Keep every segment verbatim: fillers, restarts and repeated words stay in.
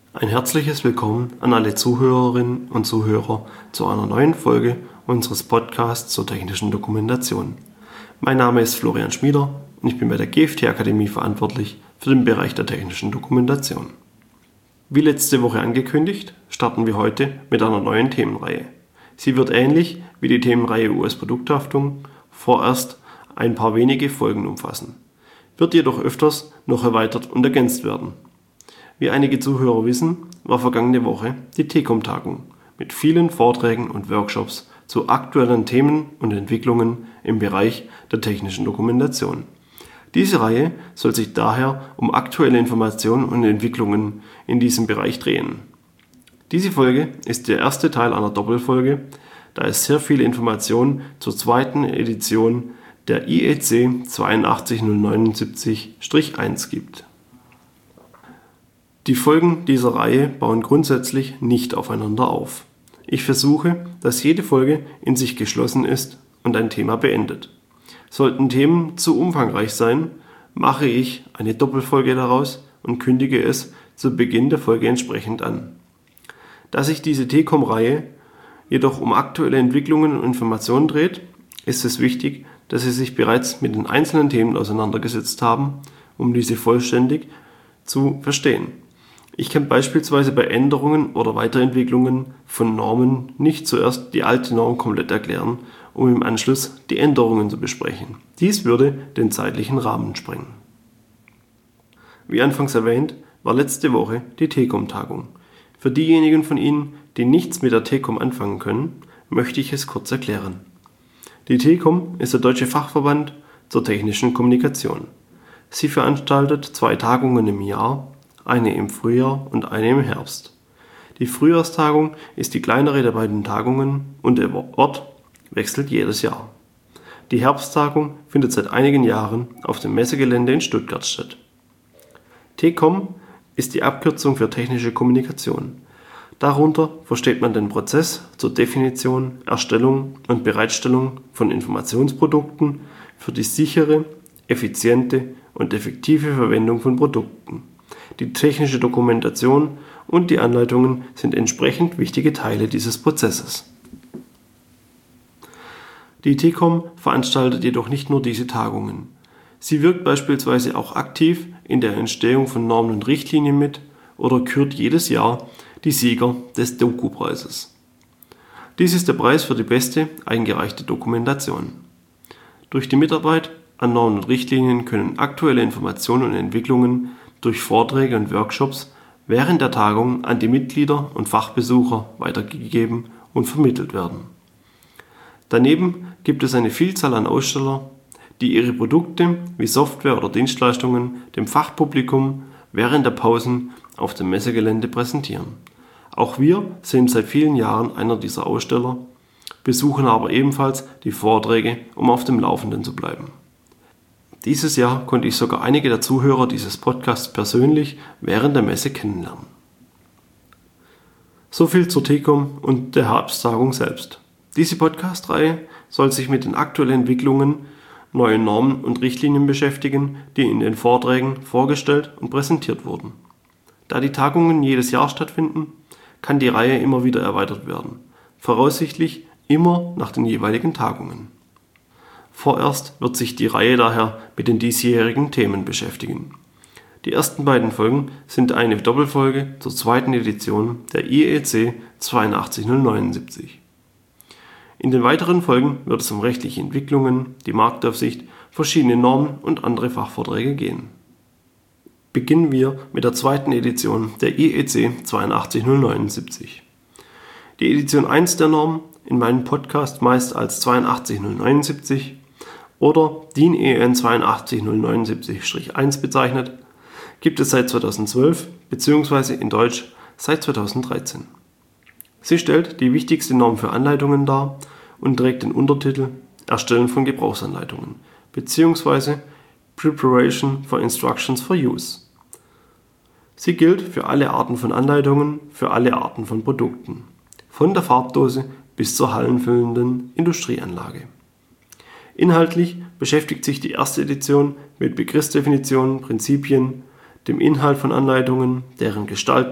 Ein herzliches Willkommen an alle Zuhörerinnen und Zuhörer zu einer neuen Folge unseres Podcasts zur technischen Dokumentation. Mein Name ist Florian Schmieder und ich bin bei der G F T Akademie verantwortlich für den Bereich der technischen Dokumentation. Wie letzte Woche angekündigt, starten wir heute mit einer neuen Themenreihe. Sie wird ähnlich wie die Themenreihe U S-Produkthaftung vorerst ein paar wenige Folgen umfassen, wird jedoch öfters noch erweitert und ergänzt werden. Wie einige Zuhörer wissen, war vergangene Woche die T C O M-Tagung mit vielen Vorträgen und Workshops zu aktuellen Themen und Entwicklungen im Bereich der technischen Dokumentation. Diese Reihe soll sich daher um aktuelle Informationen und Entwicklungen in diesem Bereich drehen. Diese Folge ist der erste Teil einer Doppelfolge, da es sehr viele Informationen zur zweiten Edition der I E C acht zwei null neun sieben eins gibt. Die Folgen dieser Reihe bauen grundsätzlich nicht aufeinander auf. Ich versuche, dass jede Folge in sich geschlossen ist und ein Thema beendet. Sollten Themen zu umfangreich sein, mache ich eine Doppelfolge daraus und kündige es zu Beginn der Folge entsprechend an. Da sich diese T C O M-Reihe jedoch um aktuelle Entwicklungen und Informationen dreht, ist es wichtig, dass Sie sich bereits mit den einzelnen Themen auseinandergesetzt haben, um diese vollständig zu verstehen. Ich kann beispielsweise bei Änderungen oder Weiterentwicklungen von Normen nicht zuerst die alte Norm komplett erklären, um im Anschluss die Änderungen zu besprechen. Dies würde den zeitlichen Rahmen sprengen. Wie anfangs erwähnt, war letzte Woche die T C O M-Tagung. Für diejenigen von Ihnen, die nichts mit der T C O M anfangen können, möchte ich es kurz erklären. Die T C O M ist der Deutsche Fachverband zur technischen Kommunikation. Sie veranstaltet zwei Tagungen im Jahr, eine im Frühjahr und eine im Herbst. Die Frühjahrstagung ist die kleinere der beiden Tagungen und der Ort wechselt jedes Jahr. Die Herbsttagung findet seit einigen Jahren auf dem Messegelände in Stuttgart statt. T C O M ist die Abkürzung für technische Kommunikation. Darunter versteht man den Prozess zur Definition, Erstellung und Bereitstellung von Informationsprodukten für die sichere, effiziente und effektive Verwendung von Produkten. Die technische Dokumentation und die Anleitungen sind entsprechend wichtige Teile dieses Prozesses. Die T C O M veranstaltet jedoch nicht nur diese Tagungen. Sie wirkt beispielsweise auch aktiv in der Entstehung von Normen und Richtlinien mit oder kürt jedes Jahr die Sieger des Doku-Preises. Dies ist der Preis für die beste eingereichte Dokumentation. Durch die Mitarbeit an Normen und Richtlinien können aktuelle Informationen und Entwicklungen durch Vorträge und Workshops während der Tagung an die Mitglieder und Fachbesucher weitergegeben und vermittelt werden. Daneben gibt es eine Vielzahl an Aussteller, die ihre Produkte wie Software oder Dienstleistungen dem Fachpublikum während der Pausen auf dem Messegelände präsentieren. Auch wir sind seit vielen Jahren einer dieser Aussteller, besuchen aber ebenfalls die Vorträge, um auf dem Laufenden zu bleiben. Dieses Jahr konnte ich sogar einige der Zuhörer dieses Podcasts persönlich während der Messe kennenlernen. Soviel zur T C O M und der Herbsttagung selbst. Diese Podcast-Reihe soll sich mit den aktuellen Entwicklungen, neuen Normen und Richtlinien beschäftigen, die in den Vorträgen vorgestellt und präsentiert wurden. Da die Tagungen jedes Jahr stattfinden, kann die Reihe immer wieder erweitert werden, voraussichtlich immer nach den jeweiligen Tagungen. Vorerst wird sich die Reihe daher mit den diesjährigen Themen beschäftigen. Die ersten beiden Folgen sind eine Doppelfolge zur zweiten Edition der I E C acht zwei null neun sieben. In den weiteren Folgen wird es um rechtliche Entwicklungen, die Marktaufsicht, verschiedene Normen und andere Fachvorträge gehen. Beginnen wir mit der zweiten Edition der I E C acht zwei null neun sieben. Die Edition eins der Norm, in meinem Podcast meist als acht zwei null neun sieben oder D I N E N acht zwei null neun sieben eins bezeichnet, gibt es seit zweitausendzwölf bzw. in Deutsch seit zweitausenddreizehn. Sie stellt die wichtigste Norm für Anleitungen dar und trägt den Untertitel Erstellen von Gebrauchsanleitungen bzw. Preparation for Instructions for Use. Sie gilt für alle Arten von Anleitungen, für alle Arten von Produkten, von der Farbdose bis zur hallenfüllenden Industrieanlage. Inhaltlich beschäftigt sich die erste Edition mit Begriffsdefinitionen, Prinzipien, dem Inhalt von Anleitungen, deren Gestaltung,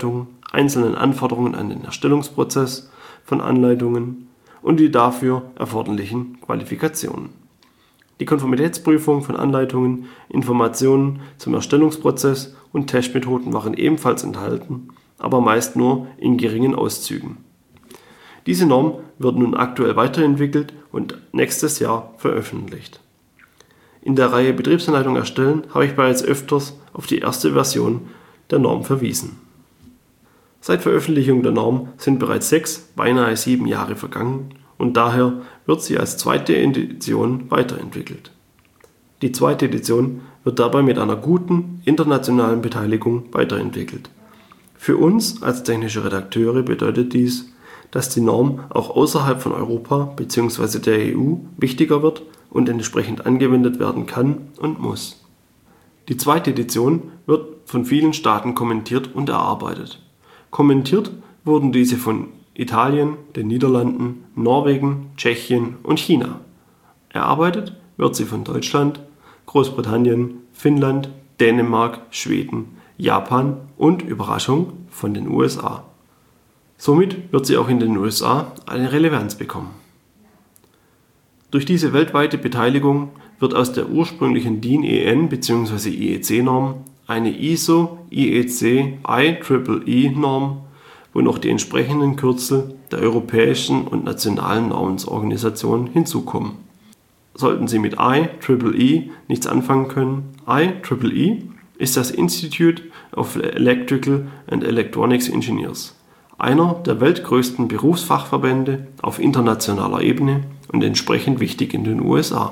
einzelnen Anforderungen an den Erstellungsprozess von Anleitungen und die dafür erforderlichen Qualifikationen. Die Konformitätsprüfung von Anleitungen, Informationen zum Erstellungsprozess und Testmethoden waren ebenfalls enthalten, aber meist nur in geringen Auszügen. Diese Norm wird nun aktuell weiterentwickelt und nächstes Jahr veröffentlicht. In der Reihe Betriebsanleitung erstellen habe ich bereits öfters auf die erste Version der Norm verwiesen. Seit Veröffentlichung der Norm sind bereits sechs, beinahe sieben Jahre vergangen und daher wird sie als zweite Edition weiterentwickelt. Die zweite Edition wird dabei mit einer guten internationalen Beteiligung weiterentwickelt. Für uns als technische Redakteure bedeutet dies, dass die Norm auch außerhalb von Europa bzw. der E U wichtiger wird und entsprechend angewendet werden kann und muss. Die zweite Edition wird von vielen Staaten kommentiert und erarbeitet. Kommentiert wurden diese von Italien, den Niederlanden, Norwegen, Tschechien und China. Erarbeitet wird sie von Deutschland, Großbritannien, Finnland, Dänemark, Schweden, Japan und, Überraschung, von den U S A. Somit wird sie auch in den U S A eine Relevanz bekommen. Durch diese weltweite Beteiligung wird aus der ursprünglichen DIN E N bzw. I E C-Norm eine I S O I E C I E E E-Norm, wo noch die entsprechenden Kürzel der europäischen und nationalen Normensorganisationen hinzukommen. Sollten Sie mit I E E nichts anfangen können, I E E ist das Institute of Electrical and Electronics Engineers, einer der weltgrößten Berufsfachverbände auf internationaler Ebene und entsprechend wichtig in den U S A.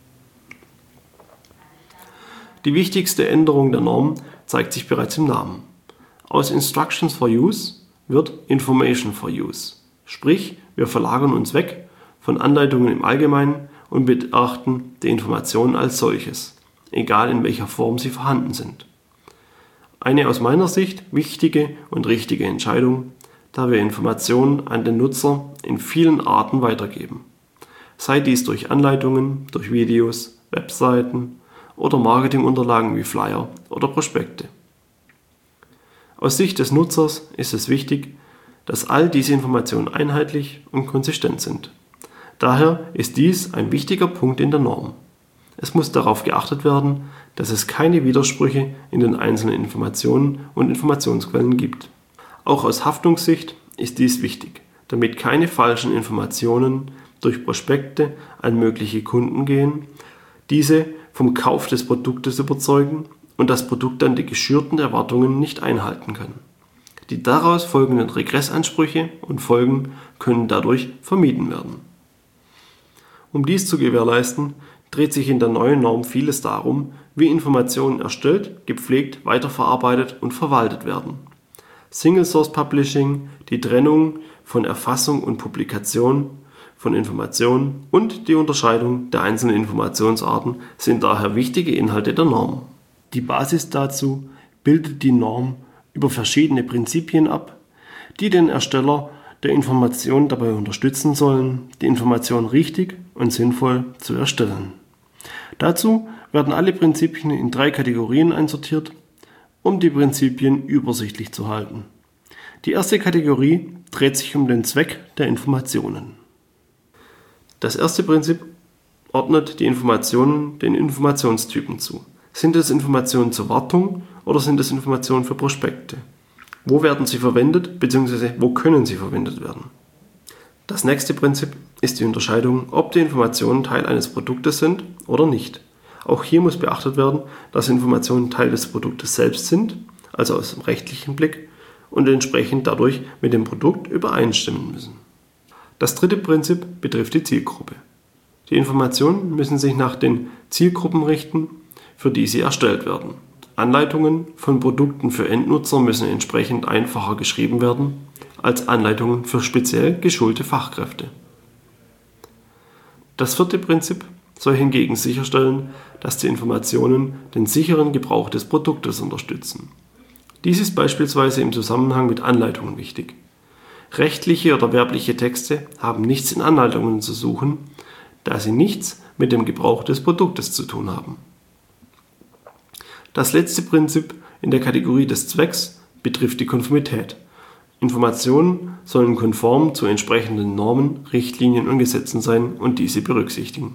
Die wichtigste Änderung der Norm zeigt sich bereits im Namen. Aus Instructions for Use wird Information for Use, sprich wir verlagern uns weg von Anleitungen im Allgemeinen und betrachten die Informationen als solches, egal in welcher Form sie vorhanden sind. Eine aus meiner Sicht wichtige und richtige Entscheidung, da wir Informationen an den Nutzer in vielen Arten weitergeben. Sei dies durch Anleitungen, durch Videos, Webseiten oder Marketingunterlagen wie Flyer oder Prospekte. Aus Sicht des Nutzers ist es wichtig, dass all diese Informationen einheitlich und konsistent sind. Daher ist dies ein wichtiger Punkt in der Norm. Es muss darauf geachtet werden, dass es keine Widersprüche in den einzelnen Informationen und Informationsquellen gibt. Auch aus Haftungssicht ist dies wichtig, damit keine falschen Informationen durch Prospekte an mögliche Kunden gehen, diese vom Kauf des Produktes überzeugen und das Produkt dann die geschürten Erwartungen nicht einhalten kann. Die daraus folgenden Regressansprüche und Folgen können dadurch vermieden werden. Um dies zu gewährleisten, dreht sich in der neuen Norm vieles darum, wie Informationen erstellt, gepflegt, weiterverarbeitet und verwaltet werden. Single Source Publishing, die Trennung von Erfassung und Publikation von Informationen und die Unterscheidung der einzelnen Informationsarten sind daher wichtige Inhalte der Norm. Die Basis dazu bildet die Norm über verschiedene Prinzipien ab, die den Ersteller der Information dabei unterstützen sollen, die Information richtig und sinnvoll zu erstellen. Dazu werden alle Prinzipien in drei Kategorien einsortiert, um die Prinzipien übersichtlich zu halten. Die erste Kategorie dreht sich um den Zweck der Informationen. Das erste Prinzip ordnet die Informationen den Informationstypen zu. Sind es Informationen zur Wartung oder sind es Informationen für Prospekte? Wo werden sie verwendet bzw. wo können sie verwendet werden? Das nächste Prinzip ist die Unterscheidung, ob die Informationen Teil eines Produktes sind oder nicht. Auch hier muss beachtet werden, dass Informationen Teil des Produktes selbst sind, also aus dem rechtlichen Blick, und entsprechend dadurch mit dem Produkt übereinstimmen müssen. Das dritte Prinzip betrifft die Zielgruppe. Die Informationen müssen sich nach den Zielgruppen richten, für die sie erstellt werden. Anleitungen von Produkten für Endnutzer müssen entsprechend einfacher geschrieben werden als Anleitungen für speziell geschulte Fachkräfte. Das vierte Prinzip soll hingegen sicherstellen, dass die Informationen den sicheren Gebrauch des Produktes unterstützen. Dies ist beispielsweise im Zusammenhang mit Anleitungen wichtig. Rechtliche oder werbliche Texte haben nichts in Anleitungen zu suchen, da sie nichts mit dem Gebrauch des Produktes zu tun haben. Das letzte Prinzip in der Kategorie des Zwecks betrifft die Konformität. Informationen sollen konform zu entsprechenden Normen, Richtlinien und Gesetzen sein und diese berücksichtigen.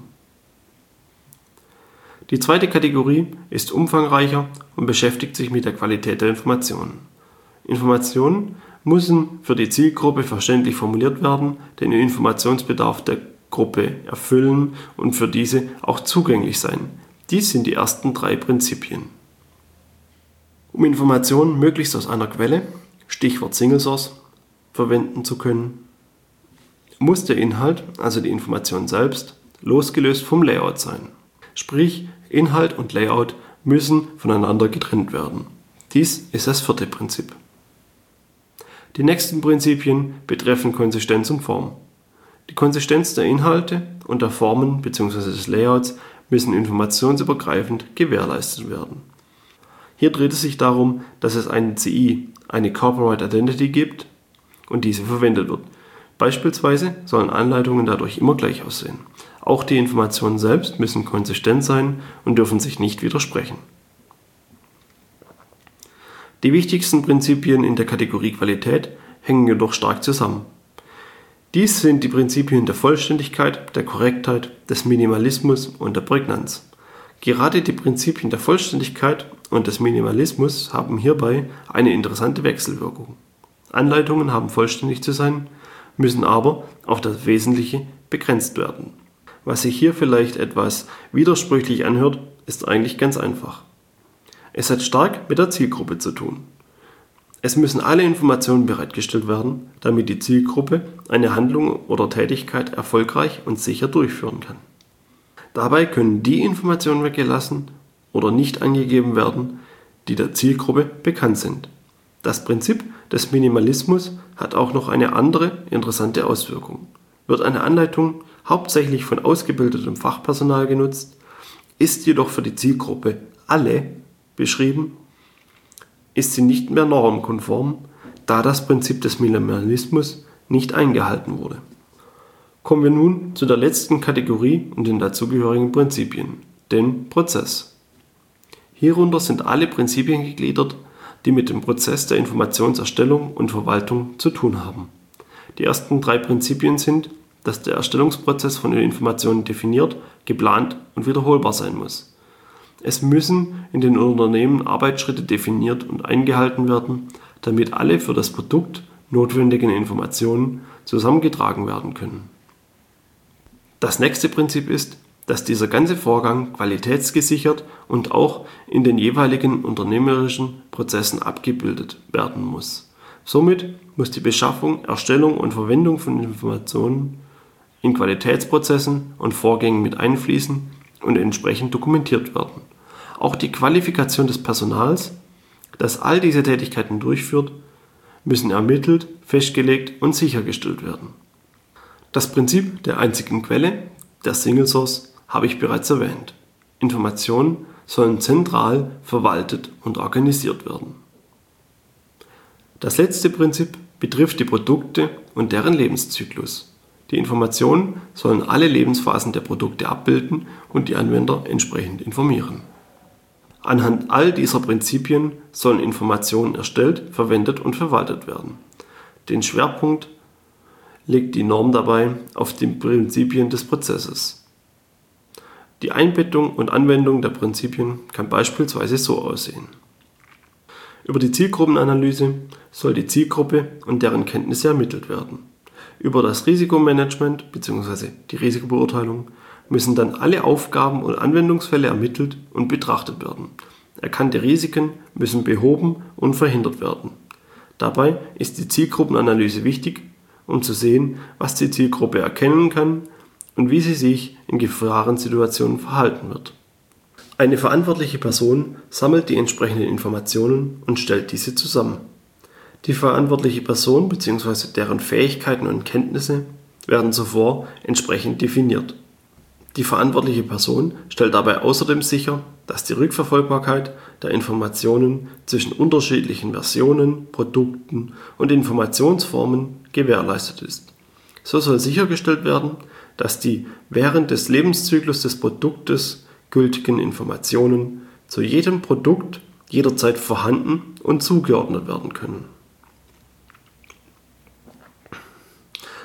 Die zweite Kategorie ist umfangreicher und beschäftigt sich mit der Qualität der Informationen. Informationen müssen für die Zielgruppe verständlich formuliert werden, den Informationsbedarf der Gruppe erfüllen und für diese auch zugänglich sein. Dies sind die ersten drei Prinzipien. Um Informationen möglichst aus einer Quelle, Stichwort Single Source, verwenden zu können, muss der Inhalt, also die Information selbst, losgelöst vom Layout sein. Sprich, Inhalt und Layout müssen voneinander getrennt werden. Dies ist das vierte Prinzip. Die nächsten Prinzipien betreffen Konsistenz und Form. Die Konsistenz der Inhalte und der Formen bzw. des Layouts müssen informationsübergreifend gewährleistet werden. Hier dreht es sich darum, dass es eine C I, eine Corporate Identity gibt und diese verwendet wird. Beispielsweise sollen Anleitungen dadurch immer gleich aussehen. Auch die Informationen selbst müssen konsistent sein und dürfen sich nicht widersprechen. Die wichtigsten Prinzipien in der Kategorie Qualität hängen jedoch stark zusammen. Dies sind die Prinzipien der Vollständigkeit, der Korrektheit, des Minimalismus und der Prägnanz. Gerade die Prinzipien der Vollständigkeit und des Minimalismus haben hierbei eine interessante Wechselwirkung. Anleitungen haben vollständig zu sein, müssen aber auf das Wesentliche begrenzt werden. Was sich hier vielleicht etwas widersprüchlich anhört, ist eigentlich ganz einfach. Es hat stark mit der Zielgruppe zu tun. Es müssen alle Informationen bereitgestellt werden, damit die Zielgruppe eine Handlung oder Tätigkeit erfolgreich und sicher durchführen kann. Dabei können die Informationen weggelassen oder nicht angegeben werden, die der Zielgruppe bekannt sind. Das Prinzip des Minimalismus hat auch noch eine andere interessante Auswirkung. Wird eine Anleitung hauptsächlich von ausgebildetem Fachpersonal genutzt, ist jedoch für die Zielgruppe alle beschrieben, ist sie nicht mehr normkonform, da das Prinzip des Minimalismus nicht eingehalten wurde. Kommen wir nun zu der letzten Kategorie und den dazugehörigen Prinzipien, den Prozess. Hierunter sind alle Prinzipien gegliedert, die mit dem Prozess der Informationserstellung und Verwaltung zu tun haben. Die ersten drei Prinzipien sind, dass der Erstellungsprozess von den Informationen definiert, geplant und wiederholbar sein muss. Es müssen in den Unternehmen Arbeitsschritte definiert und eingehalten werden, damit alle für das Produkt notwendigen Informationen zusammengetragen werden können. Das nächste Prinzip ist, dass dieser ganze Vorgang qualitätsgesichert und auch in den jeweiligen unternehmerischen Prozessen abgebildet werden muss. Somit muss die Beschaffung, Erstellung und Verwendung von Informationen in Qualitätsprozessen und Vorgängen mit einfließen und entsprechend dokumentiert werden. Auch die Qualifikation des Personals, das all diese Tätigkeiten durchführt, müssen ermittelt, festgelegt und sichergestellt werden. Das Prinzip der einzigen Quelle, der Single Source, habe ich bereits erwähnt. Informationen sollen zentral verwaltet und organisiert werden. Das letzte Prinzip betrifft die Produkte und deren Lebenszyklus. Die Informationen sollen alle Lebensphasen der Produkte abbilden und die Anwender entsprechend informieren. Anhand all dieser Prinzipien sollen Informationen erstellt, verwendet und verwaltet werden. Den Schwerpunkt legt die Norm dabei auf die Prinzipien des Prozesses. Die Einbettung und Anwendung der Prinzipien kann beispielsweise so aussehen. Über die Zielgruppenanalyse soll die Zielgruppe und deren Kenntnisse ermittelt werden. Über das Risikomanagement bzw. die Risikobeurteilung müssen dann alle Aufgaben und Anwendungsfälle ermittelt und betrachtet werden. Erkannte Risiken müssen behoben und verhindert werden. Dabei ist die Zielgruppenanalyse wichtig, um zu sehen, was die Zielgruppe erkennen kann und wie sie sich in Gefahrensituationen verhalten wird. Eine verantwortliche Person sammelt die entsprechenden Informationen und stellt diese zusammen. Die verantwortliche Person bzw. deren Fähigkeiten und Kenntnisse werden zuvor entsprechend definiert. Die verantwortliche Person stellt dabei außerdem sicher, dass die Rückverfolgbarkeit der Informationen zwischen unterschiedlichen Versionen, Produkten und Informationsformen gewährleistet ist. So soll sichergestellt werden, dass die während des Lebenszyklus des Produktes gültigen Informationen zu jedem Produkt jederzeit vorhanden und zugeordnet werden können.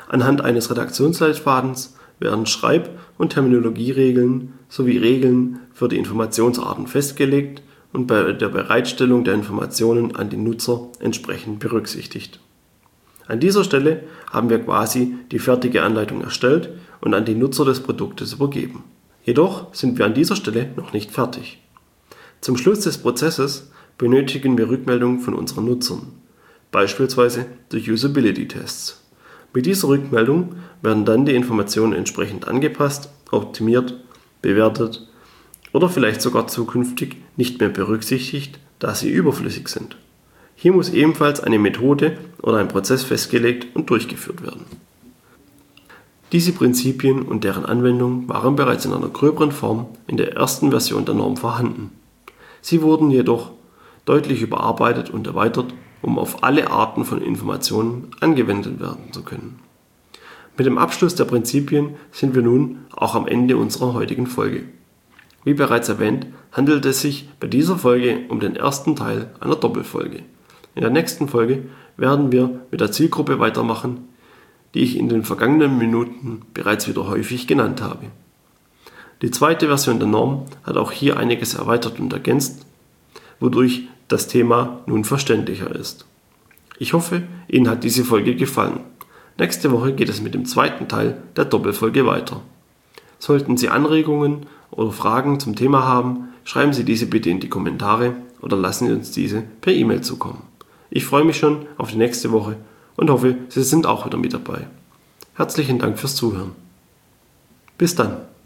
Anhand eines Redaktionsleitfadens werden Schreib- und Terminologieregeln sowie Regeln für die Informationsarten festgelegt und bei der Bereitstellung der Informationen an die Nutzer entsprechend berücksichtigt. An dieser Stelle haben wir quasi die fertige Anleitung erstellt und an die Nutzer des Produktes übergeben. Jedoch sind wir an dieser Stelle noch nicht fertig. Zum Schluss des Prozesses benötigen wir Rückmeldung von unseren Nutzern, beispielsweise durch Usability-Tests. Mit dieser Rückmeldung werden dann die Informationen entsprechend angepasst, optimiert, bewertet oder vielleicht sogar zukünftig nicht mehr berücksichtigt, da sie überflüssig sind. Hier muss ebenfalls eine Methode oder ein Prozess festgelegt und durchgeführt werden. Diese Prinzipien und deren Anwendung waren bereits in einer gröberen Form in der ersten Version der Norm vorhanden. Sie wurden jedoch deutlich überarbeitet und erweitert, um auf alle Arten von Informationen angewendet werden zu können. Mit dem Abschluss der Prinzipien sind wir nun auch am Ende unserer heutigen Folge. Wie bereits erwähnt, handelt es sich bei dieser Folge um den ersten Teil einer Doppelfolge. In der nächsten Folge werden wir mit der Zielgruppe weitermachen, die ich in den vergangenen Minuten bereits wieder häufig genannt habe. Die zweite Version der Norm hat auch hier einiges erweitert und ergänzt, wodurch das Thema nun verständlicher ist. Ich hoffe, Ihnen hat diese Folge gefallen. Nächste Woche geht es mit dem zweiten Teil der Doppelfolge weiter. Sollten Sie Anregungen oder Fragen zum Thema haben, schreiben Sie diese bitte in die Kommentare oder lassen Sie uns diese per E-Mail zukommen. Ich freue mich schon auf die nächste Woche und hoffe, Sie sind auch wieder mit dabei. Herzlichen Dank fürs Zuhören. Bis dann.